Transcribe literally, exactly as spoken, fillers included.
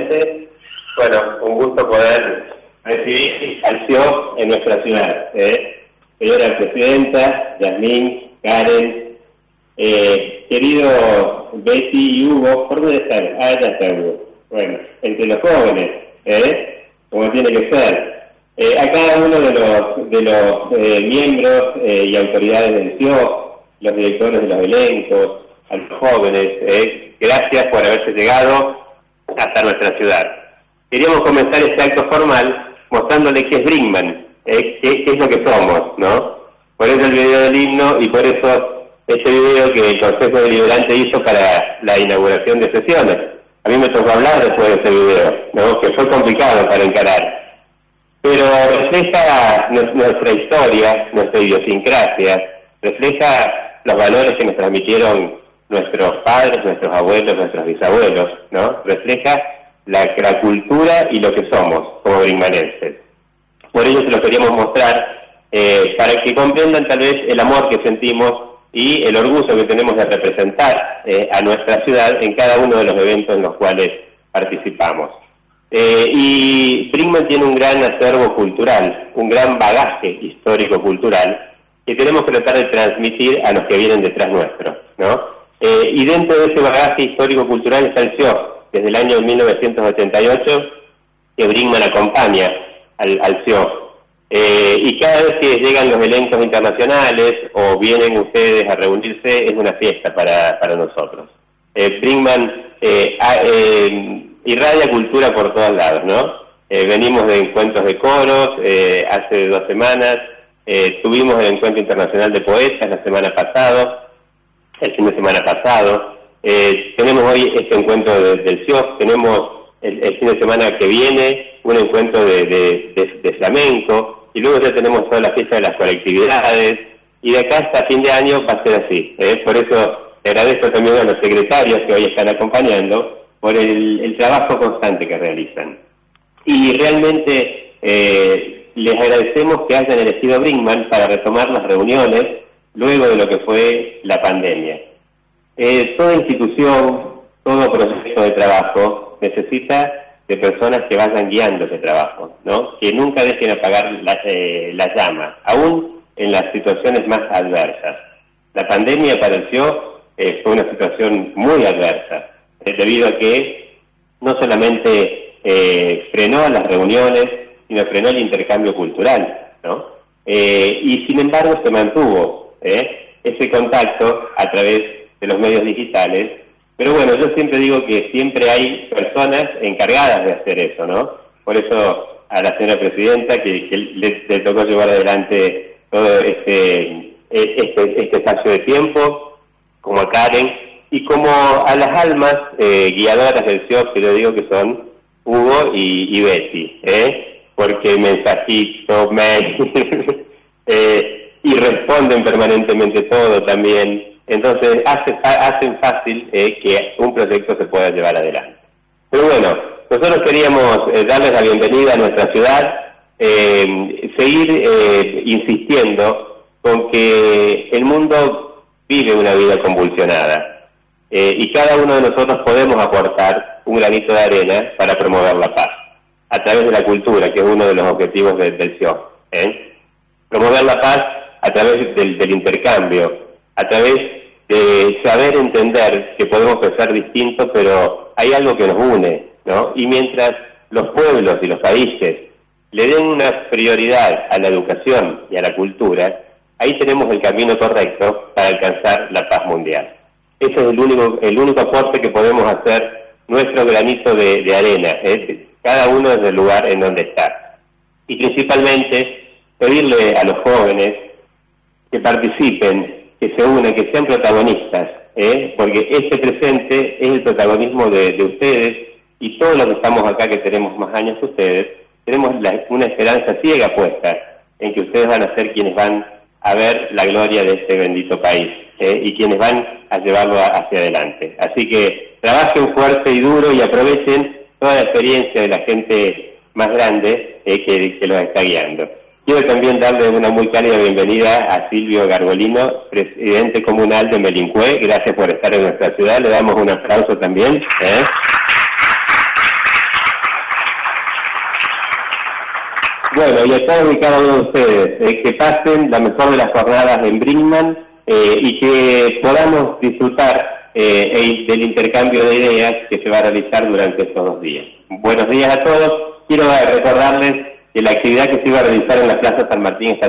presidente. Bueno, un gusto poder recibir al C I O en nuestra ciudad. ¿eh? Señora Presidenta, Yasmín, Karen, eh, querido Betty y Hugo, ¿por dónde están? Ah, ya está Hugo. Bueno, entre los jóvenes, ¿eh? Como tiene que ser. Eh, a cada uno de los, de los eh, miembros eh, y autoridades del C I O, los directores de los elencos, a los jóvenes, eh, gracias por haberse llegado hasta nuestra ciudad. Queríamos comenzar este acto formal mostrándole qué es Brinkmann, eh, qué, qué es lo que somos, ¿no? Por eso el video del himno y por eso ese video que el Consejo Deliberante hizo para la inauguración de sesiones. A mí me tocó hablar después de ese video, ¿no? Que fue complicado para encarar. Pero refleja nuestra historia, nuestra idiosincrasia, refleja los valores que nos transmitieron nuestros padres, nuestros abuelos, nuestros bisabuelos, ¿no? Refleja la, la cultura y lo que somos como brinkmanenses. Por ello se lo queríamos mostrar, eh, para que comprendan tal vez el amor que sentimos y el orgullo que tenemos de representar eh, a nuestra ciudad en cada uno de los eventos en los cuales participamos. Eh, y Brinkmann tiene un gran acervo cultural, un gran bagaje histórico-cultural que tenemos que tratar de transmitir a los que vienen detrás nuestro, ¿no? Eh, y dentro de ese bagaje histórico-cultural está el C I O, desde el año mil novecientos ochenta y ocho, que Brinkmann acompaña al, al C I O. Eh, y cada vez que llegan los elencos internacionales o vienen ustedes a reunirse, es una fiesta para, para nosotros. Eh, Brinkmann eh, ha, eh, irradia cultura por todos lados, ¿no? Eh, venimos de encuentros de coros, eh, hace dos semanas, eh, tuvimos el Encuentro Internacional de Poetas la semana pasada, el fin de semana pasado, eh, tenemos hoy este encuentro de, del C I O, tenemos el, el fin de semana que viene un encuentro de, de, de, de flamenco, y luego ya tenemos toda la fiesta de las colectividades, y de acá hasta fin de año va a ser así. ¿eh? Por eso le agradezco también a los secretarios que hoy están acompañando por el, el trabajo constante que realizan. Y realmente eh, les agradecemos que hayan elegido Brinkmann para retomar las reuniones luego de lo que fue la pandemia. Eh, toda institución, todo proceso de trabajo necesita de personas que vayan guiando ese trabajo, ¿no? Que nunca dejen apagar la, eh, la llama, aún en las situaciones más adversas. La pandemia para el C I O eh, fue una situación muy adversa, eh, debido a que no solamente eh, frenó las reuniones, sino frenó el intercambio cultural, ¿no? Eh, y sin embargo se mantuvo ¿eh? ese contacto a través de los medios digitales. Pero bueno, yo siempre digo que siempre hay personas encargadas de hacer eso, ¿no? Por eso a la señora Presidenta, que, que le, le tocó llevar adelante todo este, este, este espacio de tiempo, como a Karen, y como a las almas eh, guiadoras del C I O, que yo digo que son Hugo y, y Betty, ¿eh? Porque mensajito, mail, eh, y responden permanentemente todo también. Entonces hace, hacen fácil eh, que un proyecto se pueda llevar adelante. Pero bueno, nosotros queríamos eh, darles la bienvenida a nuestra ciudad, eh, seguir eh, insistiendo con que el mundo vive una vida convulsionada eh, y cada uno de nosotros podemos aportar un granito de arena para promover la paz, a través de la cultura, que es uno de los objetivos de, del C I O. ¿eh? Promover la paz a través del, del intercambio, a través de saber entender que podemos pensar distinto, pero hay algo que nos une, ¿no? Y mientras los pueblos y los países le den una prioridad a la educación y a la cultura, ahí tenemos el camino correcto para alcanzar la paz mundial. Ese es el único, el único aporte que podemos hacer, nuestro granito de, de arena, ¿eh? Cada uno desde el lugar en donde está. Y principalmente pedirle a los jóvenes que participen, que se unan, que sean protagonistas, ¿eh? Porque este presente es el protagonismo de, de ustedes, y todos los que estamos acá, que tenemos más años que ustedes, tenemos la, una esperanza ciega puesta en que ustedes van a ser quienes van a ver la gloria de este bendito país, ¿eh? Y quienes van a llevarlo a, hacia adelante. Así que trabajen fuerte y duro y aprovechen toda la experiencia de la gente más grande eh, que, que los está guiando. Quiero también darle una muy cálida bienvenida a Silvio Garbolino, presidente comunal de Melincue. Gracias por estar en nuestra ciudad. Le damos un aplauso también. ¿eh? Bueno, y a todos y cada uno de ustedes, eh, que pasen la mejor de las jornadas en Brinkmann eh, y que podamos disfrutar eh, el, del intercambio de ideas que se va a realizar durante estos dos días. Buenos días a todos. Quiero recordarles que la actividad que se iba a realizar en la Plaza San Martín esta